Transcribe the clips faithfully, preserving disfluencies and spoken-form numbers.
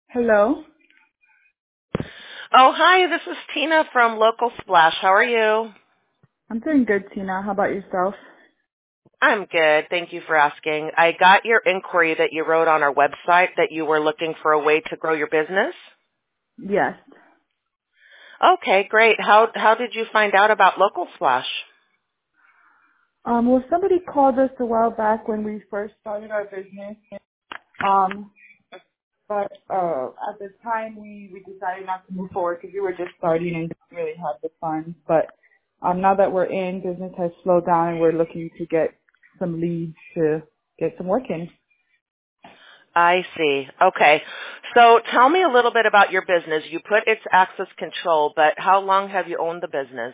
Hello. Oh, hi, this is Tina from Local Splash. How are you? I'm doing good, Tina. How about yourself? I'm good. Thank you for asking. I got your inquiry that you wrote on our website that you were looking for a way to grow your business. Yes. Okay, great. How how did you find out about Local Splash? Um, well, somebody called us a while back when we first started our business. Um, but uh, at the time we, we decided not to move forward because we were just starting and didn't really have the funds. But um, now that we're in, business has slowed down and we're looking to get some leads to get some work in. I see. Okay. So tell me a little bit about your business. You put it's access control, but how long have you owned the business?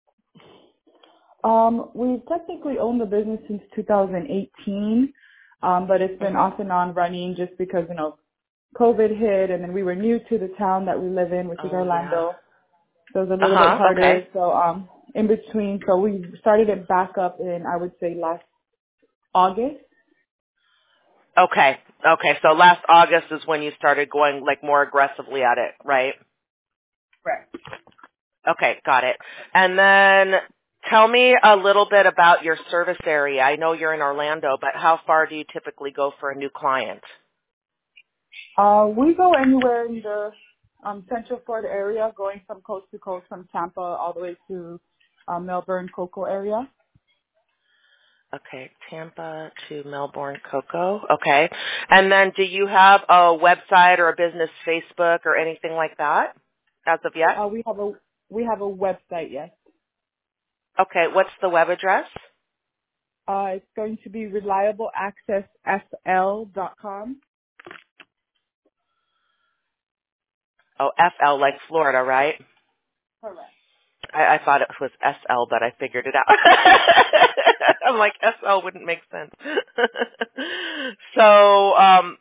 Um, we've technically owned the business since two thousand eighteen, um, but it's been Mhm. off and on running just because, you know, COVID hit, and then we were new to the town that we live in, which is Oh yeah. Orlando. So it was a little bit Uh-huh. harder. Okay. So um, in between, so we started it back up in, I would say, last August. Okay. Okay. So last August is when you started going like more aggressively at it, right? Right. Okay, got it. And then tell me a little bit about your service area. I know you're in Orlando, but how far do you typically go for a new client? Uh, we go anywhere in the um, Central Florida area, going from coast to coast, from Tampa all the way to um, Melbourne, Cocoa area. Okay, Tampa to Melbourne, Cocoa. Okay. And then do you have a website or a business Facebook or anything like that as of yet? Uh, we have a we have a website, yes. Okay, what's the web address? Uh, it's going to be reliable access s l dot com. Oh, F L like Florida, right? Correct. I, I thought it was S L, but I figured it out. I'm like, S L wouldn't make sense. so, um,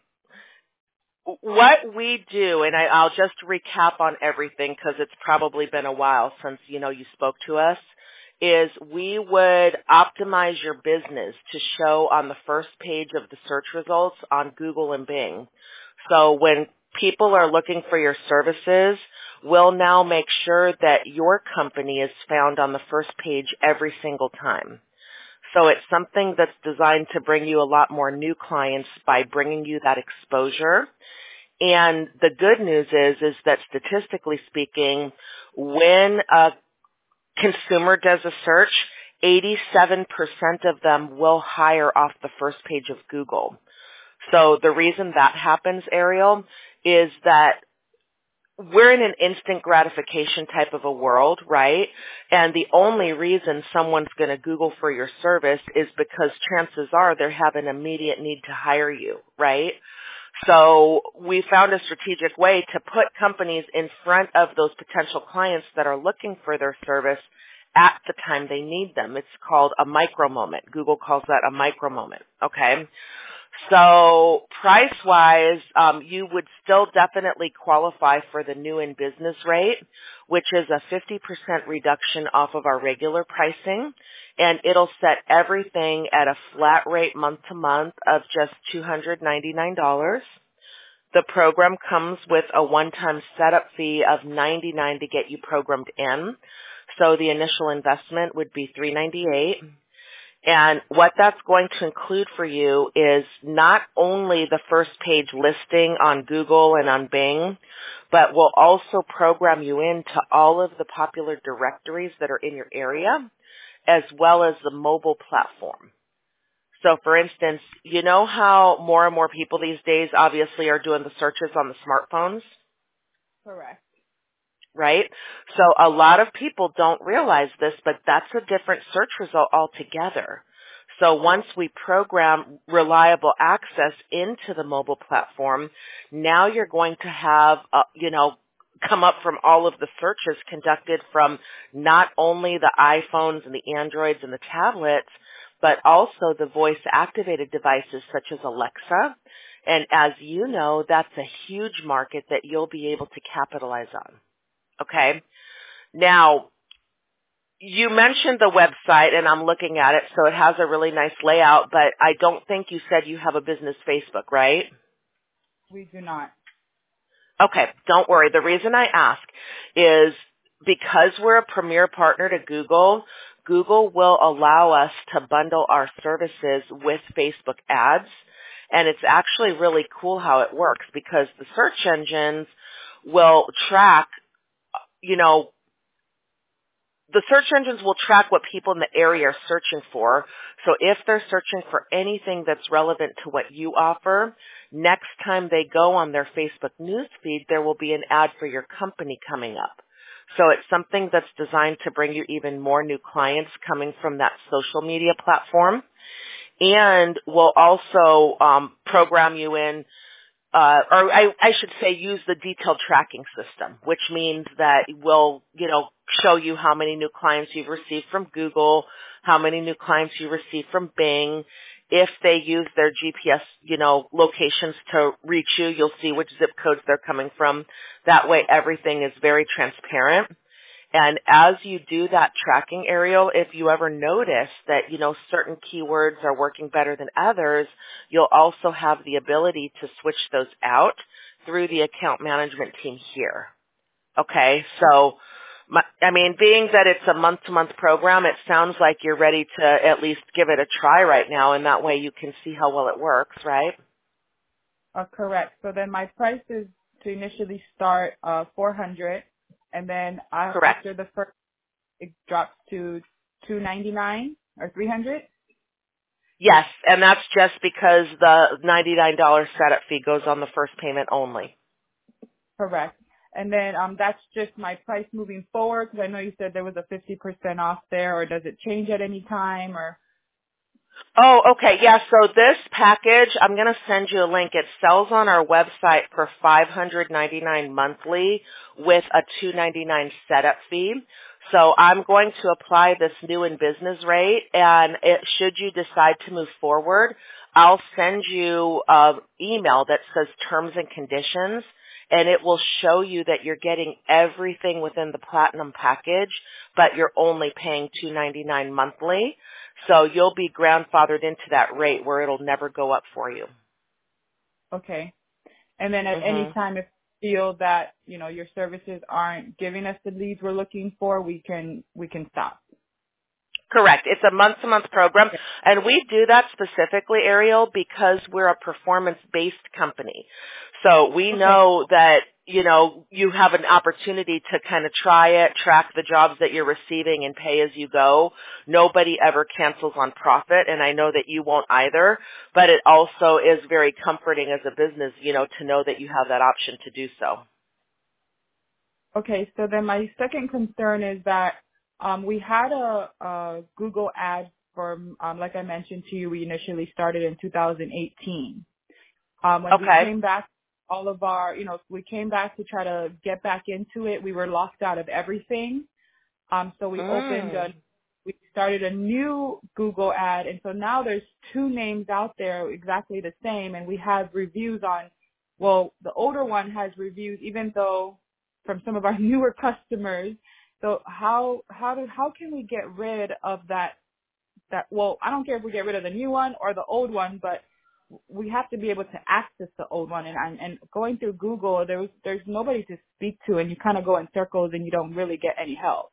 what we do, and I, I'll just recap on everything because it's probably been a while since, you know, you spoke to us, is we would optimize your business to show on the first page of the search results on Google and Bing. So when people are looking for your services, we'll now make sure that your company is found on the first page every single time. So it's something that's designed to bring you a lot more new clients by bringing you that exposure. And the good news is, is that statistically speaking, when a consumer does a search, eighty-seven percent of them will hire off the first page of Google. So the reason that happens, Ariel, is that we're in an instant gratification type of a world, right? And the only reason someone's going to Google for your service is because chances are they have an immediate need to hire you, right? So we found a strategic way to put companies in front of those potential clients that are looking for their service at the time they need them. It's called a micro moment. Google calls that a micro moment, okay? So price-wise, um, you would still definitely qualify for the new in business rate, which is a fifty percent reduction off of our regular pricing, and it'll set everything at a flat rate month to month of just two hundred ninety-nine dollars. The program comes with a one-time setup fee of ninety-nine dollars to get you programmed in. So the initial investment would be three hundred ninety-eight dollars. And what that's going to include for you is not only the first page listing on Google and on Bing, but we'll also program you into all of the popular directories that are in your area, as well as the mobile platform. So for instance, you know how more and more people these days obviously are doing the searches on the smartphones? Correct. Right? So a lot of people don't realize this, but that's a different search result altogether. So once we program reliable access into the mobile platform, now you're going to have, uh, you know, come up from all of the searches conducted from not only the iPhones and the Androids and the tablets, but also the voice-activated devices such as Alexa. And as you know, that's a huge market that you'll be able to capitalize on. Okay. Now, you mentioned the website, and I'm looking at it, so it has a really nice layout, but I don't think you said you have a business Facebook, right? We do not. Okay, don't worry. The reason I ask is because we're a premier partner to Google, Google will allow us to bundle our services with Facebook ads. And it's actually really cool how it works because the search engines will track, you know, the search engines will track what people in the area are searching for. So if they're searching for anything that's relevant to what you offer, next time they go on their Facebook newsfeed, there will be an ad for your company coming up. So it's something that's designed to bring you even more new clients coming from that social media platform. And we'll also um, program you in Uh, or I, I should say use the detailed tracking system, which means that we'll, you know, show you how many new clients you've received from Google, how many new clients you received from Bing. If they use their G P S, you know, locations to reach you, you'll see which zip codes they're coming from. That way everything is very transparent. And as you do that tracking, Ariel, if you ever notice that, you know, certain keywords are working better than others, you'll also have the ability to switch those out through the account management team here. Okay, so, my, I mean, being that it's a month-to-month program, it sounds like you're ready to at least give it a try right now, and that way you can see how well it works, right? Uh, correct. So then my price is to initially start uh, four hundred, and then I, Correct. after the first, it drops to two ninety-nine or three hundred. Yes, and that's just because the ninety-nine dollars setup fee goes on the first payment only. Correct. And then um, that's just my price moving forward, because I know you said there was a fifty percent off there, or does it change at any time? Or Oh, okay. Yeah, so this package, I'm going to send you a link. It sells on our website for five hundred ninety-nine dollars monthly with a two ninety-nine setup fee. So I'm going to apply this new in business rate, and it, should you decide to move forward, I'll send you an email that says terms and conditions, and it will show you that you're getting everything within the platinum package, but you're only paying two ninety-nine monthly. So you'll be grandfathered into that rate where it'll never go up for you. okay. And then at any hmm time, if you feel that you know your services aren't giving us the leads we're looking for, we can we can stop. Correct. It's a month-to-month program, Okay. and we do that specifically, Ariel, because we're a performance-based company. So we Okay. know that, you know, you have an opportunity to kind of try it, track the jobs that you're receiving, and pay as you go. Nobody ever cancels on profit, and I know that you won't either, but it also is very comforting as a business, you know, to know that you have that option to do so. Okay. So then my second concern is that um, we had a, a Google ad for, um, like I mentioned to you, we initially started in two thousand eighteen. Um, when we Okay. came back, all of our, you know, we came back to try to get back into it. We were locked out of everything. Um, so we opened Mm. a, we started a new Google ad, and so now there's two names out there exactly the same, and we have reviews on. Well, the older one has reviews, even though from some of our newer customers. So how how do how can we get rid of that that? Well, I don't care if we get rid of the new one or the old one, but we have to be able to access the old one. And and, and going through Google, there's there's nobody to speak to, and you kind of go in circles, and you don't really get any help.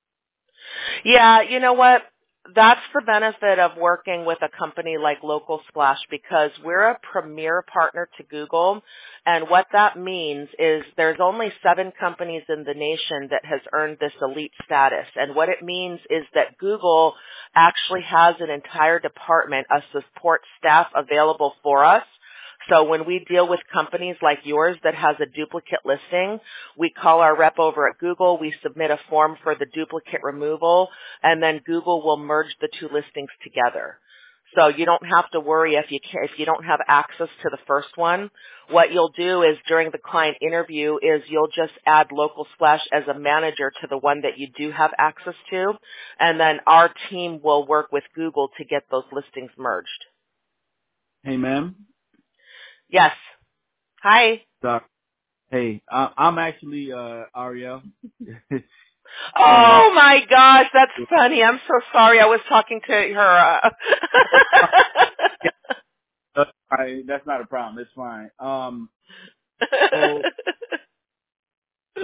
Yeah, you know what? That's the benefit of working with a company like Local Splash because we're a premier partner to Google. And what that means is there's only seven companies in the nation that has earned this elite status. And what it means is that Google actually has an entire department of support staff available for us. So when we deal with companies like yours that has a duplicate listing, we call our rep over at Google, we submit a form for the duplicate removal, and then Google will merge the two listings together. So you don't have to worry if you can, if you don't have access to the first one. What you'll do is during the client interview is you'll just add Local Splash as a manager to the one that you do have access to, and then our team will work with Google to get those listings merged. Hey, ma'am. Yes. Hi. Doc. Hey, I, I'm actually uh, Ariel, and uh, Oh my gosh, that's funny. I'm so sorry. I was talking to her. Uh... uh, I, that's not a problem. It's fine. Um, so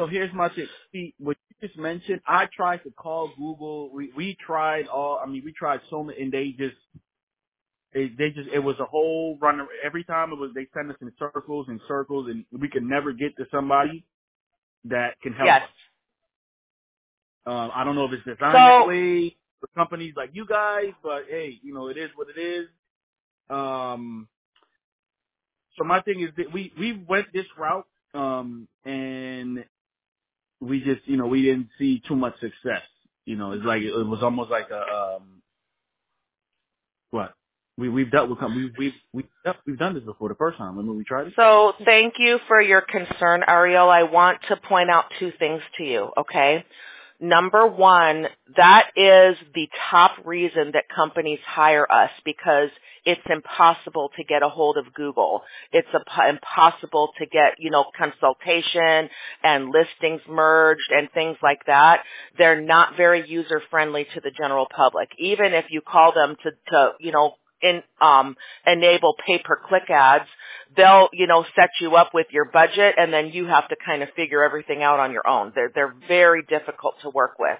so here's my thing. See, what you just mentioned, I tried to call Google. We we tried all. I mean, we tried so many, and they just they, they just it was a whole run. Every time it was they sent us in circles and circles, and we could never get to somebody that can help Yes. us. Um, I don't know if it's designed that So, way for companies like you guys, but hey, you know, it is what it is. Um, so my thing is that we we went this route, um, and we just, you know, we didn't see too much success. You know, it's like it was almost like a um, what we we've dealt with. We we've we've we've done this before the first time. Remember we tried it. so thank you for your concern, Ariel. I want to point out two things to you, okay? Number one, that is the top reason that companies hire us, because it's impossible to get a hold of Google. It's a, impossible to get, you know, consultation and listings merged and things like that. They're not very user friendly to the general public. Even if you call them to, to you know, in, um, enable pay-per-click ads, they'll, you know, set you up with your budget, and then you have to kind of figure everything out on your own. They're, they're very difficult to work with.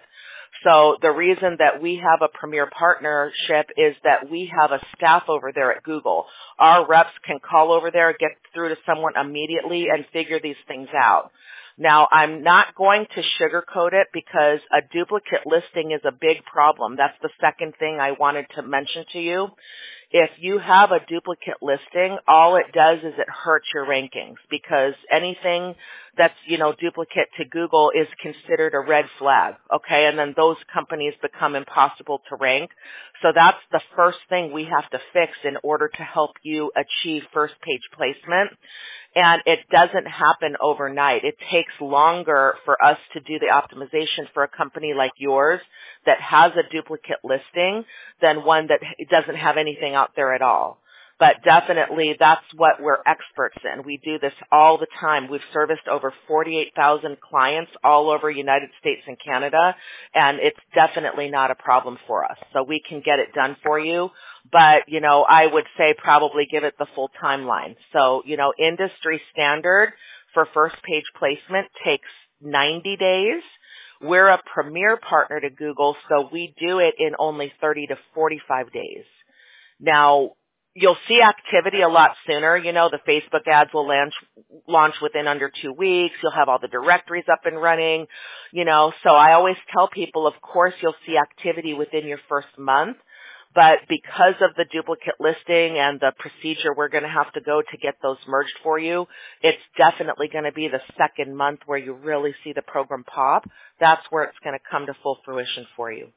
So the reason that we have a premier partnership is that we have a staff over there at Google. Our reps can call over there, get through to someone immediately, and figure these things out. Now, I'm not going to sugarcoat it, because a duplicate listing is a big problem. That's the second thing I wanted to mention to you. If you have a duplicate listing, all it does is it hurts your rankings, because anything that's, you know, duplicate to Google is considered a red flag, okay? And then those companies become impossible to rank. So that's the first thing we have to fix in order to help you achieve first page placement. And it doesn't happen overnight. It takes longer for us to do the optimization for a company like yours that has a duplicate listing than one that doesn't have anything out there at all. But definitely that's what we're experts in. We do this all the time. We've serviced over forty-eight thousand clients all over United States and Canada, and it's definitely not a problem for us. So we can get it done for you. But, you know, I would say probably give it the full timeline. So, you know, industry standard for first page placement takes ninety days. We're a premier partner to Google, so we do it in only thirty to forty-five days. Now, you'll see activity a lot sooner. You know, the Facebook ads will launch, launch within under two weeks. You'll have all the directories up and running, you know. So I always tell people, of course, you'll see activity within your first month. But because of the duplicate listing and the procedure we're going to have to go to get those merged for you, it's definitely going to be the second month where you really see the program pop. That's where it's going to come to full fruition for you.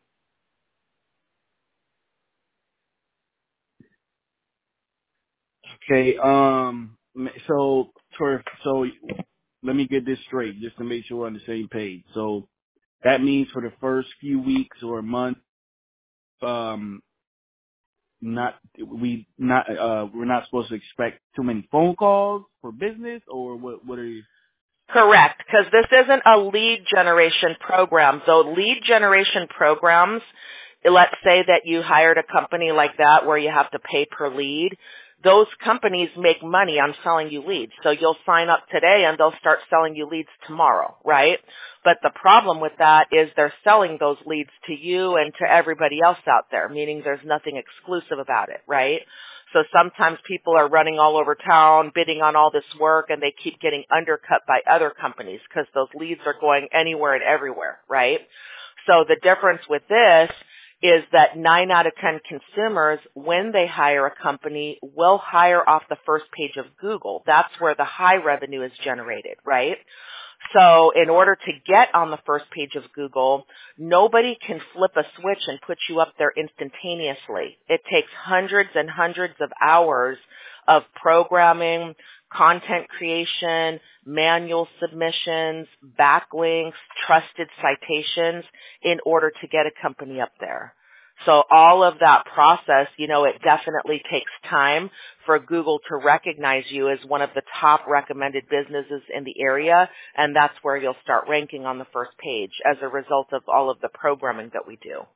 Okay. Um. So for so let me get this straight, just to make sure we're on the same page. So that means for the first few weeks or month, um, not we not uh we're not supposed to expect too many phone calls for business, or what? What are you? Correct, because this isn't a lead generation program. So lead generation programs, let's say that you hired a company like that where you have to pay per lead. Those companies make money on selling you leads. So you'll sign up today and they'll start selling you leads tomorrow, right? But the problem with that is they're selling those leads to you and to everybody else out there, meaning there's nothing exclusive about it, right? So sometimes people are running all over town, bidding on all this work, and they keep getting undercut by other companies because those leads are going anywhere and everywhere, right? So the difference with this is that nine out of ten consumers, when they hire a company, will hire off the first page of Google. That's where the high revenue is generated, right? So in order to get on the first page of Google, nobody can flip a switch and put you up there instantaneously. It takes hundreds and hundreds of hours of programming, content creation, manual submissions, backlinks, trusted citations in order to get a company up there. So all of that process, you know, it definitely takes time for Google to recognize you as one of the top recommended businesses in the area, and that's where you'll start ranking on the first page as a result of all of the programming that we do.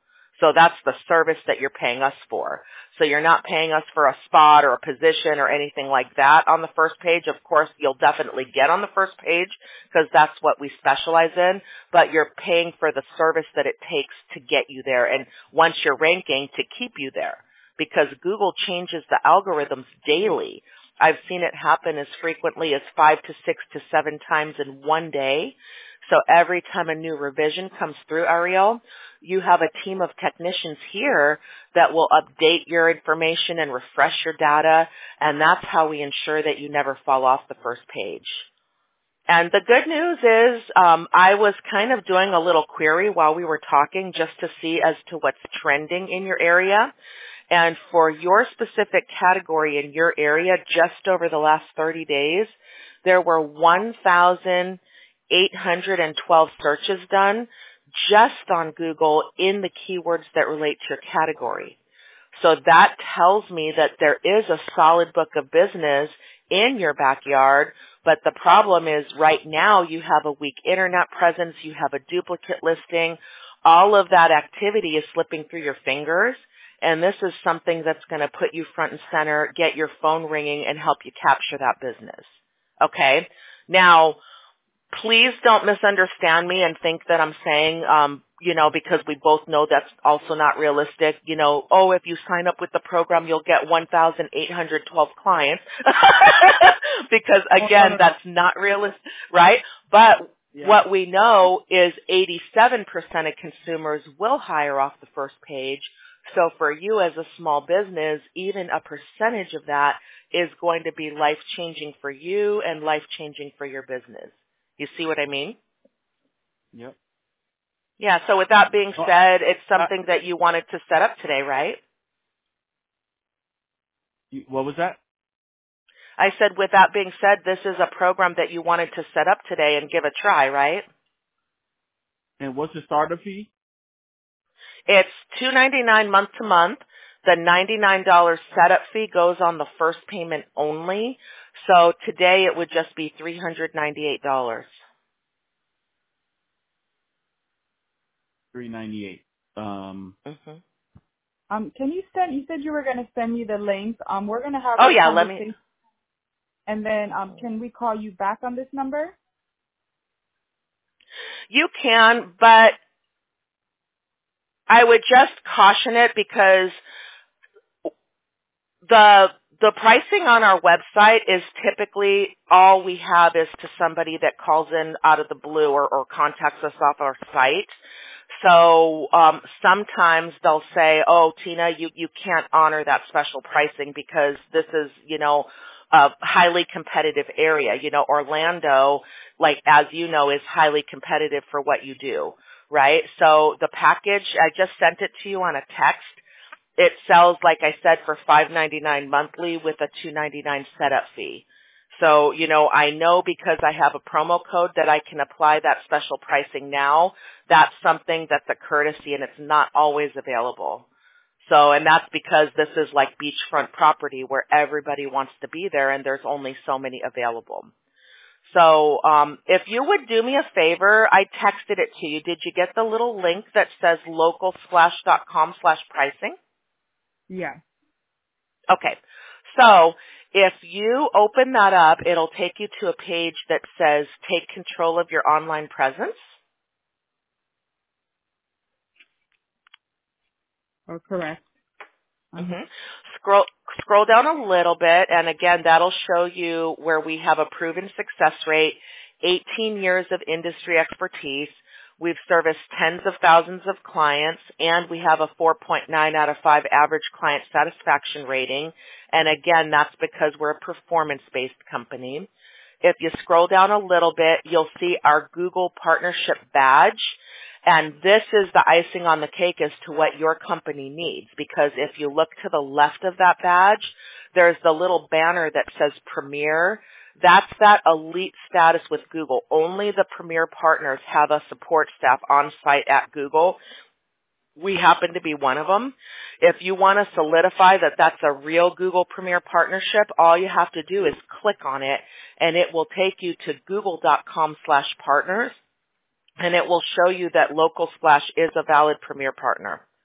So that's the service that you're paying us for. So you're not paying us for a spot or a position or anything like that on the first page. Of course, you'll definitely get on the first page because that's what we specialize in, but you're paying for the service that it takes to get you there. And once you're ranking, to keep you there, because Google changes the algorithms daily. I've seen it happen as frequently as five to six to seven times in one day. So every time a new revision comes through, Ariel, you have a team of technicians here that will update your information and refresh your data, and that's how we ensure that you never fall off the first page. And the good news is um, I was kind of doing a little query while we were talking just to see as to what's trending in your area. And for your specific category in your area, just over the last thirty days, there were one thousand eight hundred twelve searches done just on Google in the keywords that relate to your category. So that tells me that there is a solid book of business in your backyard, but the problem is right now you have a weak internet presence, you have a duplicate listing, all of that activity is slipping through your fingers, and this is something that's going to put you front and center, get your phone ringing, and help you capture that business. Okay? Now, please don't misunderstand me and think that I'm saying, um, you know, because we both know that's also not realistic, you know, oh, if you sign up with the program, you'll get one thousand eight hundred twelve clients. Because, again, Oh, no, no, no. that's not realistic, right? But Yeah. what we know is eighty-seven percent of consumers will hire off the first page. So for you as a small business, even a percentage of that is going to be life-changing for you and life-changing for your business. You see what I mean? Yep. Yeah, so with that being Well, said, it's I, something that you wanted to set up today, right? you- what was that? I said, with that being said, this is a program that you wanted to set up today and give a try, right? And what's the starter fee? It's two ninety-nine month to month. The ninety-nine dollars setup fee goes on the first payment only. So today it would just be three hundred ninety-eight dollars. Three ninety eight. Um. Mm-hmm. Um, can you send? You said you were gonna send me the link. Um, we're gonna have Oh, a yeah, let me. conversation, and then um, can we call you back on this number? You can, but I would just caution it because the the pricing on our website is typically all we have is to somebody that calls in out of the blue or, or contacts us off our site. So um, sometimes they'll say, "Oh, Tina, you you can't honor that special pricing because this is, you know, a highly competitive area. You know, Orlando, like as you know, is highly competitive for what you do, right? So the package, I just sent it to you on a text. It sells, like I said, for five ninety-nine monthly with a two ninety-nine setup fee. So, you know, I know because I have a promo code that I can apply that special pricing now. That's something that's a courtesy and it's not always available. So, and that's because this is like beachfront property where everybody wants to be there and there's only so many available. So, um, if you would do me a favor, I texted it to you. Did you get the little link that says localsplash.com slash pricing? Yeah. Okay. So if you open that up, it'll take you to a page that says take control of your online presence. Oh, correct. Uh-huh. Mm-hmm. Scroll scroll down a little bit, and again, that'll show you where we have a proven success rate, eighteen years of industry expertise. We've serviced tens of thousands of clients, and we have a four point nine out of five average client satisfaction rating. And again, that's because we're a performance-based company. If you scroll down a little bit, you'll see our Google partnership badge. And this is the icing on the cake as to what your company needs, because if you look to the left of that badge, there's the little banner that says Premier. That's that elite status with Google. Only the Premier partners have a support staff on site at Google. We happen to be one of them. If you want to solidify that that's a real Google Premier partnership, all you have to do is click on it, and it will take you to google.com slash partners. And it will show you that Local Splash is a valid Premier partner.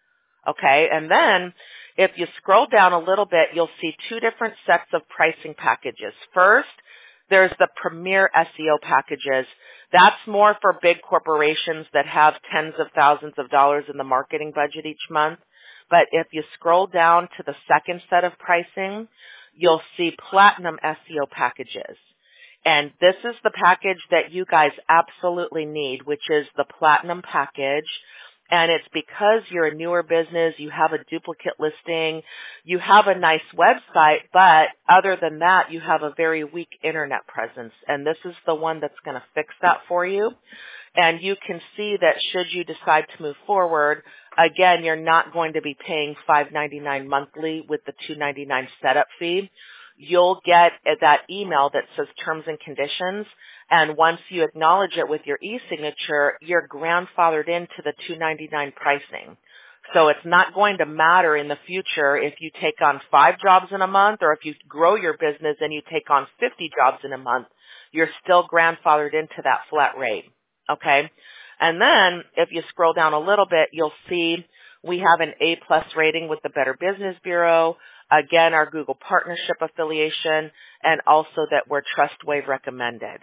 Okay, and then if you scroll down a little bit, you'll see two different sets of pricing packages. First, there's the Premier S E O packages. That's more for big corporations that have tens of thousands of dollars in the marketing budget each month. But if you scroll down to the second set of pricing, you'll see Platinum S E O packages. And this is the package that you guys absolutely need, which is the Platinum package. And it's because you're a newer business, you have a duplicate listing, you have a nice website, but other than that, you have a very weak internet presence. And this is the one that's going to fix that for you. And you can see that should you decide to move forward, again, you're not going to be paying five ninety-nine monthly with the two ninety-nine setup fee. You'll get that email that says terms and conditions, and once you acknowledge it with your e-signature, you're grandfathered into the two ninety-nine pricing. So it's not going to matter in the future if you take on five jobs in a month or if you grow your business and you take on fifty jobs in a month. You're still grandfathered into that flat rate. Okay? And then if you scroll down a little bit, you'll see we have an A plus rating with the Better Business Bureau. Again, our Google partnership affiliation, and also that we're TrustWave recommended.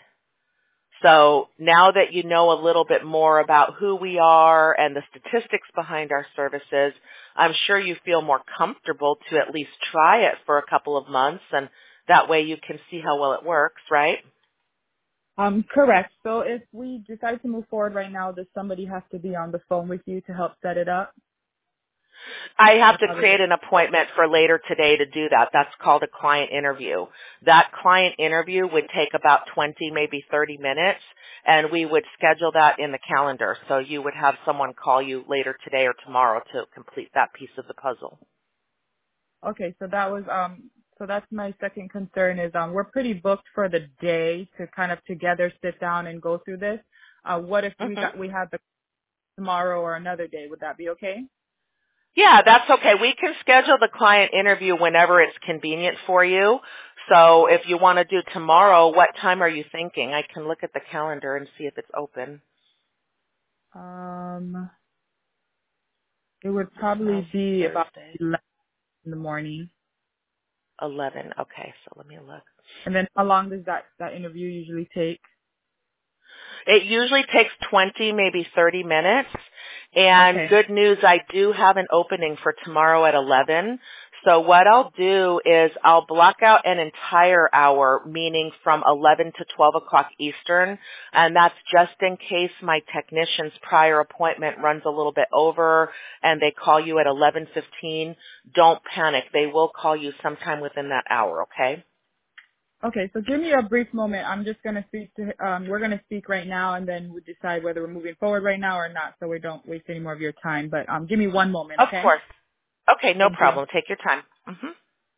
So now that you know a little bit more about who we are and the statistics behind our services, I'm sure you feel more comfortable to at least try it for a couple of months, and that way you can see how well it works, right? Um, correct. So if we decide to move forward right now, does somebody have to be on the phone with you to help set it up? I have to create an appointment for later today to do that. That's called a client interview. That client interview would take about twenty, maybe thirty minutes, and we would schedule that in the calendar. So you would have someone call you later today or tomorrow to complete that piece of the puzzle. Okay, so that was um so that's my second concern is um we're pretty booked for the day to kind of together sit down and go through this. Uh what if we Mm-hmm. got we had the tomorrow or another day? Would that be okay? Yeah, that's okay. We can schedule the client interview whenever it's convenient for you. So if you want to do tomorrow, what time are you thinking? I can look at the calendar and see if it's open. Um it would Tomorrow's probably be about Thursday. eleven in the morning. eleven. Okay, so let me look. And then how long does that that interview usually take? It usually takes twenty, maybe thirty minutes. And Okay. good news, I do have an opening for tomorrow at eleven. So what I'll do is I'll block out an entire hour, meaning from eleven to twelve o'clock Eastern. And that's just in case my technician's prior appointment runs a little bit over and they call you at eleven fifteen. Don't panic. They will call you sometime within that hour, okay? Okay, so give me a brief moment. I'm just going to speak to, um, we're going to speak right now and then we decide whether we're moving forward right now or not so we don't waste any more of your time. But um, give me one moment, Of okay? course. Okay, no Thank you. problem. Take your time. Mm-hmm.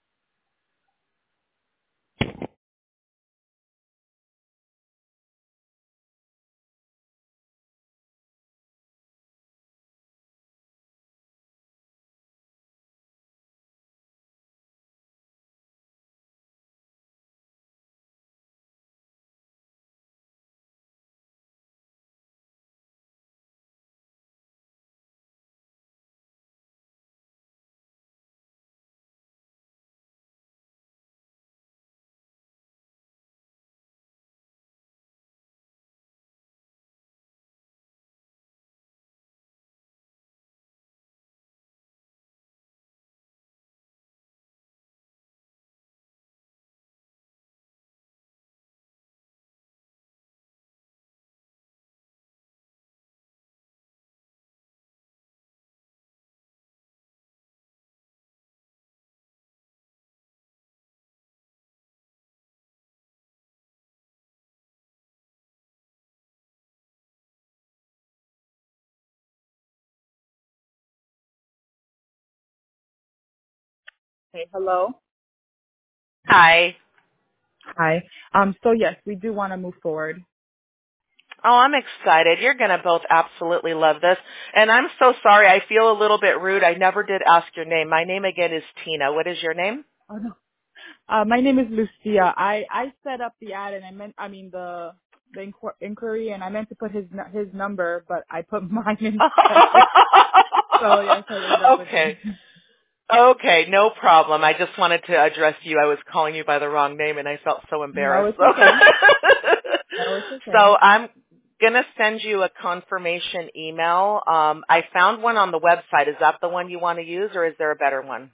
Hey, hello? Hi. Hi. Um, so yes, we do want to move forward. Oh, I'm excited. You're going to both absolutely love this. And I'm so sorry. I feel a little bit rude. I never did ask your name. My name again is Tina. What is your name? Oh, no. Uh, my name is Lucia. I, I set up the ad and I meant, I mean the, the inqu- inquiry and I meant to put his, nu- his number, but I put mine instead. So yes, I ended up with Okay. it. Okay, no problem. I just wanted to address you. I was calling you by the wrong name, and I felt so No, embarrassed. it's So, okay. No, it's okay. so I'm going to send you a confirmation email. Um, I found one on the website. Is that the one you want to use, or is there a better one?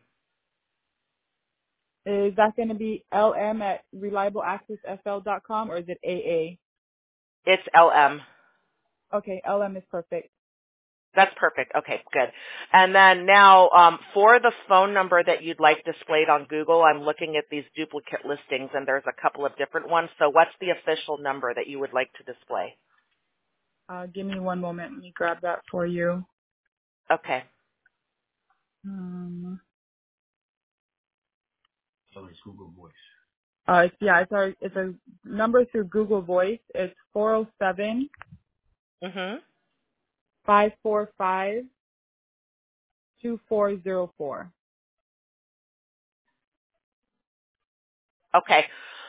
Is that going to be L M at reliable access f l dot com or is it A A? It's L M. Okay, L M is perfect. That's perfect. Okay, good. And then now, um, for the phone number that you'd like displayed on Google, I'm looking at these duplicate listings, and there's a couple of different ones. So what's the official number that you would like to display? Uh, give me one moment. Let me grab that for you. Okay. Um, So it's Google Voice. uh, it's, yeah, it's a, it's a number through Google Voice. It's four oh seven, Mm-hmm. five four five, two four zero four. Okay.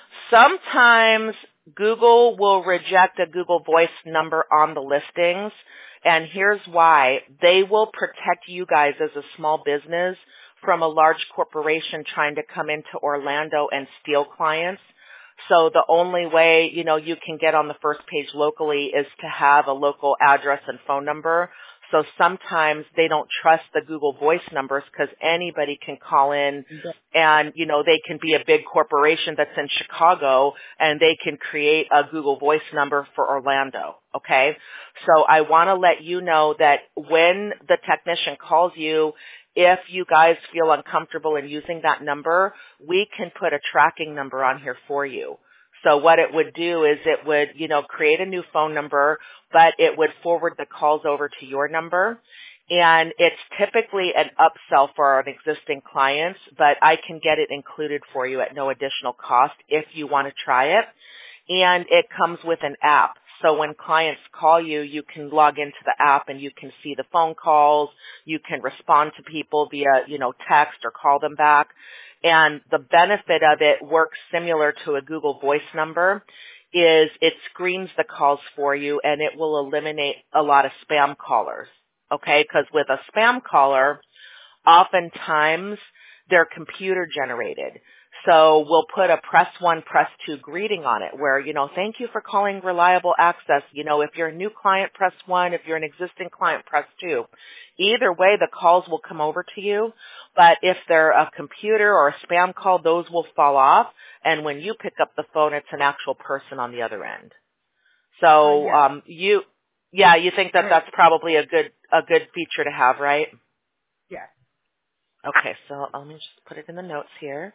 Sometimes Google will reject a Google Voice number on the listings, and here's why. They will protect you guys as a small business from a large corporation trying to come into Orlando and steal clients. So the only way, you know, you can get on the first page locally is to have a local address and phone number. So sometimes they don't trust the Google Voice numbers because anybody can call in and, you know, they can be a big corporation that's in Chicago and they can create a Google Voice number for Orlando. Okay. So I want to let you know that when the technician calls you, if you guys feel uncomfortable in using that number, we can put a tracking number on here for you. So what it would do is it would, you know, create a new phone number, but it would forward the calls over to your number. And it's typically an upsell for our existing clients, but I can get it included for you at no additional cost if you want to try it. And it comes with an app. So when clients call you, you can log into the app and you can see the phone calls. You can respond to people via, you know, text or call them back. And the benefit of it works similar to a Google Voice number is it screens the calls for you and it will eliminate a lot of spam callers. Okay? Because with a spam caller, oftentimes they're computer generated. So we'll put a press one, press two greeting on it where, you know, thank you for calling Reliable Access. You know, if you're a new client, press one. If you're an existing client, press two. Either way, the calls will come over to you. But if they're a computer or a spam call, those will fall off. And when you pick up the phone, it's an actual person on the other end. Uh, So, yes. um, you, yeah, you think that Right. that's probably a good, a good feature to have, right? Yes. Okay, so let me just put it in the notes here.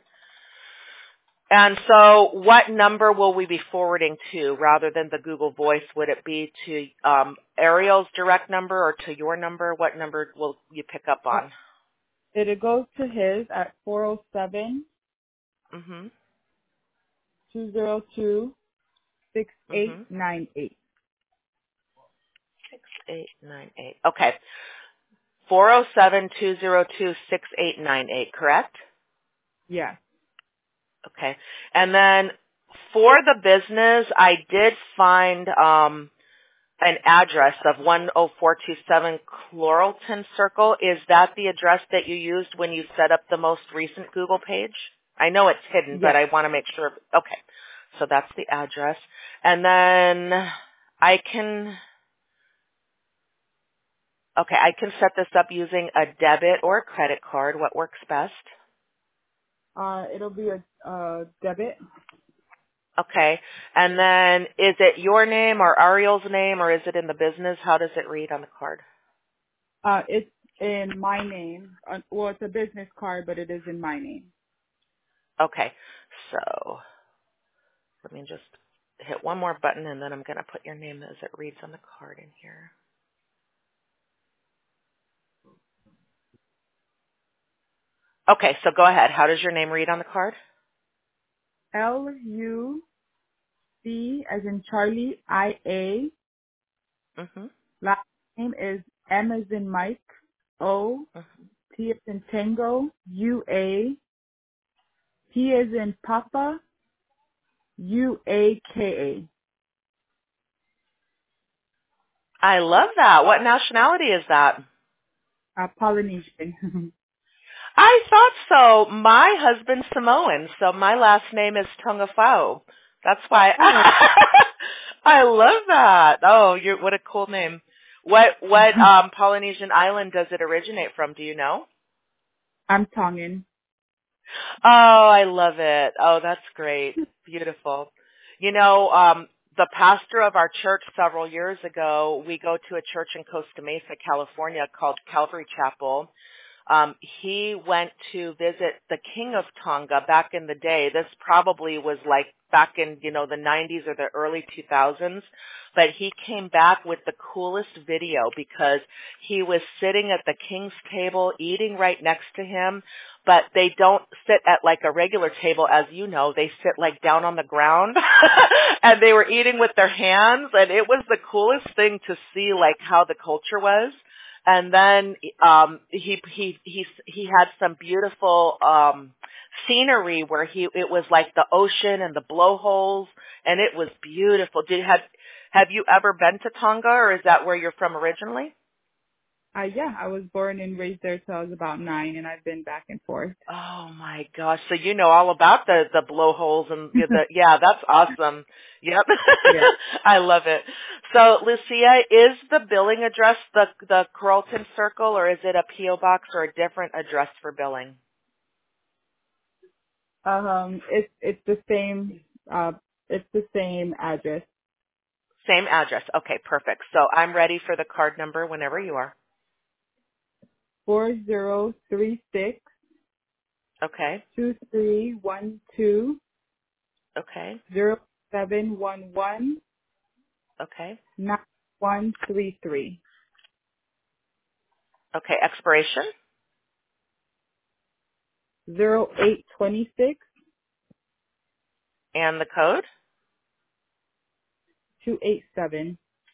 And so what number will we be forwarding to rather than the Google Voice? Would it be to um, Ariel's direct number or to your number? What number will you pick up Uh, on? it goes to his at four oh seven, Mm-hmm. two oh two, six eight Mm-hmm. nine eight. six eight nine eight. Okay. four oh seven, two oh two, six eight nine eight, correct? Yes. Okay. And then for the business, I did find um, an address of one oh four two seven Chloralton Circle. Is that the address that you used when you set up the most recent Google page? I know it's hidden, but Yes. I want to make sure. Okay. So that's the address. And then I can, okay, I can set this up using a debit or a credit card. What works best? Uh, it'll be a uh, debit. Okay. And then is it your name or Ariel's name or is it in the business? How does it read on the card? Uh, it's in my name. Uh, well, it's a business card, but it is in my name. Okay. So let me just hit one more button and then I'm going to put your name as it reads on the card in here. Okay, so go ahead. How does your name read on the card? L U C as in Charlie, I A. Mm-hmm. Last name is M as in Mike, O, Mm-hmm. T as in Tango, U A, P as in Papa, U A K I love that. What nationality is that? Uh, Polynesian. I thought so. My husband's Samoan, so my last name is Tongafao. That's why Oh. I love that. Oh, you're what a cool name. What what um Polynesian island does it originate from? Do you know? I'm Tongan. Oh, I love it. Oh, that's great. Beautiful. You know, um, the pastor of our church several years ago, we go to a church in Costa Mesa, California called Calvary Chapel. Um, he went to visit the King of Tonga back in the day. This probably was like back in, you know, the nineties or the early two thousands. But he came back with the coolest video because he was sitting at the king's table, eating right next to him. But they don't sit at like a regular table, as you know. They sit like down on the ground. And they were eating with their hands. And it was the coolest thing to see like how the culture was. And then um he he he he had some beautiful um scenery where he it was like the ocean and the blowholes, and it was beautiful. Did have have you ever been to Tonga, or is that where you're from originally? Uh, yeah, I was born and raised there till I was about nine, and I've been back and forth. Oh my gosh! So you know all about the the blowholes and the yeah, that's awesome. Yep, Yeah. I love it. So Lucia, is the billing address the the Carlton Circle, or is it a P O box or a different address for billing? Um, it's it's the same. Uh, it's the same address. Same address. Okay, perfect. So I'm ready for the card number whenever you are. Four zero three six Okay. two three one two Okay. zero seven one one Okay. nine one three three Okay. Expiration zero eight twenty six and the code. two eight seven.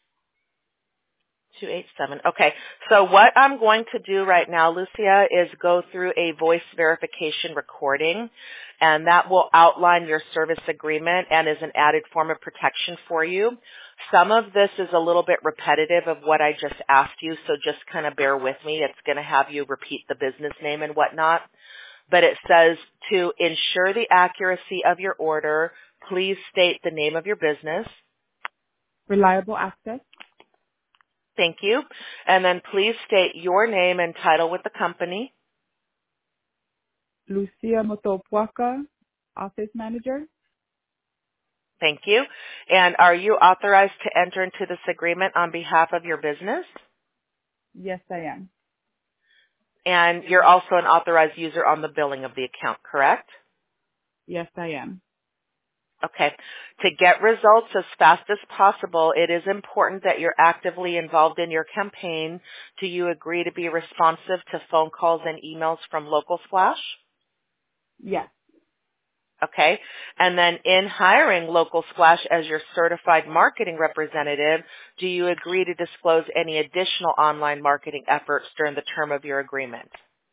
two eight seven. Okay. So what I'm going to do right now, Lucia, is go through a voice verification recording, and that will outline your service agreement and is an added form of protection for you. Some of this is a little bit repetitive of what I just asked you, so just kind of bear with me. It's going to have you repeat the business name and whatnot. But it says, to ensure the accuracy of your order, please state the name of your business. Reliable access. Thank you. And then please state your name and title with the company. Lucia Motopuaka, office manager. Thank you. And are you authorized to enter into this agreement on behalf of your business? Yes, I am. And you're also an authorized user on the billing of the account, correct? Yes, I am. Okay. To get results as fast as possible, it is important that you're actively involved in your campaign. Do you agree to be responsive to phone calls and emails from Local Splash? Yes. Okay. And then in hiring Local Splash as your certified marketing representative, do you agree to disclose any additional online marketing efforts during the term of your agreement?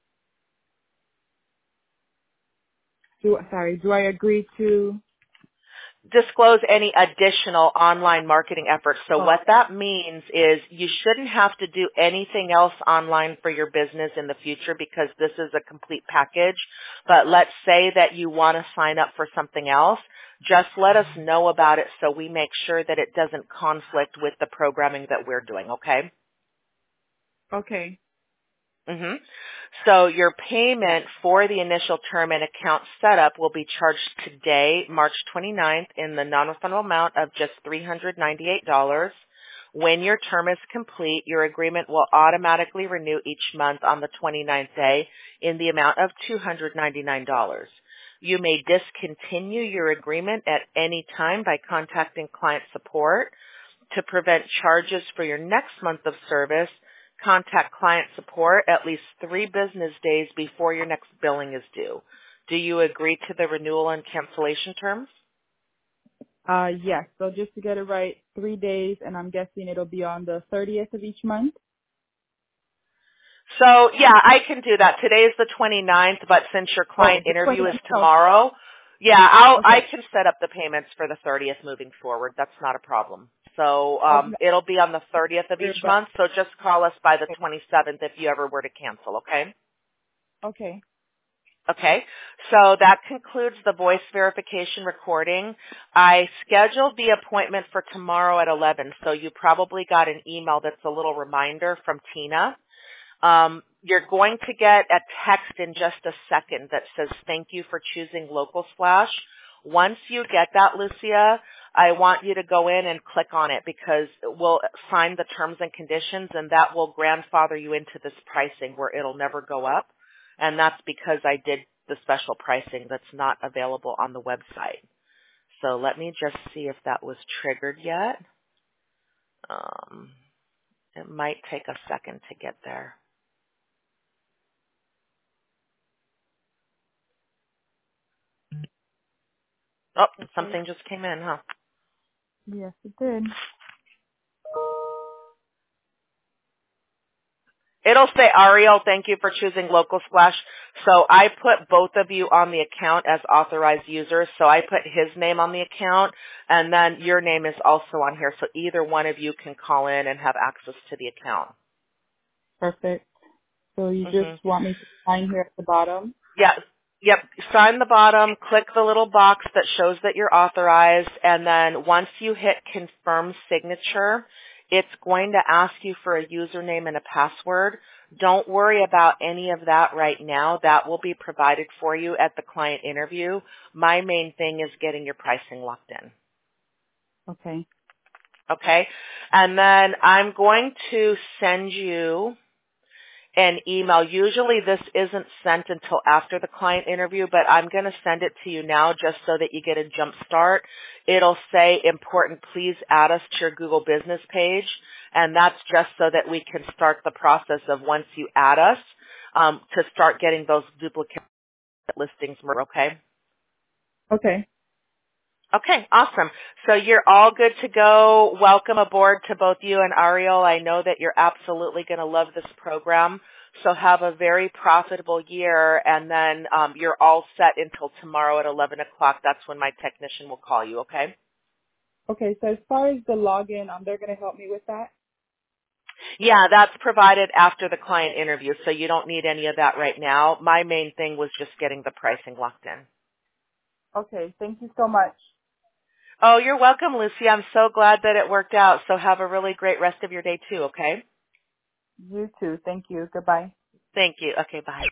Do sorry. Do I agree to? Disclose any additional online marketing efforts. So Oh, what that means is you shouldn't have to do anything else online for your business in the future because this is a complete package. But let's say that you want to sign up for something else. Just let us know about it so we make sure that it doesn't conflict with the programming that we're doing, okay? okay. Mm-hmm. So your payment for the initial term and account setup will be charged today, March twenty-ninth, in the non-refundable amount of just three hundred ninety-eight dollars. When your term is complete, your agreement will automatically renew each month on the twenty-ninth day in the amount of two hundred ninety-nine dollars. You may discontinue your agreement at any time by contacting client support. To prevent charges for your next month of service, contact client support at least three business days before your next billing is due. Do you agree to the renewal and cancellation terms? Uh, yes. So just to get it right, three days, and I'm guessing it'll be on the thirtieth of each month. So, yeah, I can do that. Today is the twenty-ninth, but since your Oh, client the interview is twentieth. Oh, tomorrow, yeah, I'll, I okay. can set up the payments for the thirtieth moving forward. That's not a problem. So um, Okay. it'll be on the thirtieth of each But, month. So just call us by the twenty-seventh if you ever were to cancel, okay? okay. Okay, so that concludes the voice verification recording. I scheduled the appointment for tomorrow at eleven, so you probably got an email that's a little reminder from Tina. Um, you're going to get a text in just a second that says, thank you for choosing Local Splash. Once you get that, Lucia, I want you to go in and click on it because we'll sign the terms and conditions, and that will grandfather you into this pricing where it'll never go up. And that's because I did the special pricing that's not available on the website. So let me just see if that was triggered yet. Um, it might take a second to get there. Oh, Okay. something just came in, huh? Yes, it did. It'll say, Ariel, thank you for choosing Local Splash. So I put both of you on the account as authorized users. So I put his name on the account, and then your name is also on here. So either one of you can call in and have access to the account. Perfect. So you Mm-hmm. just want me to sign here at the bottom? Yeah. Yep. Sign the bottom, click the little box that shows that you're authorized, and then once you hit confirm signature, it's going to ask you for a username and a password. Don't worry about any of that right now. That will be provided for you at the client interview. My main thing is getting your pricing locked in. Okay. Okay? And then I'm going to send you an email. Usually this isn't sent until after the client interview, but I'm going to send it to you now just so that you get a jump start. It'll say, important, please add us to your Google business page. And that's just so that we can start the process of once you add us, um, to start getting those duplicate listings, okay? Okay. Okay, awesome. So you're all good to go. Welcome aboard to both you and Ariel. I know that you're absolutely going to love this program. So have a very profitable year, and then um, you're all set until tomorrow at eleven o'clock. That's when my technician will call you, okay? Okay, so as far as the login, um, they're going to help me with that? Yeah, that's provided after the client interview, so you don't need any of that right now. My main thing was just getting the pricing locked in. Okay, thank you so much. Oh, you're welcome, Lucy. I'm so glad that it worked out. So have a really great rest of your day, too, okay? You too. Thank you. Goodbye. Thank you. Okay, bye.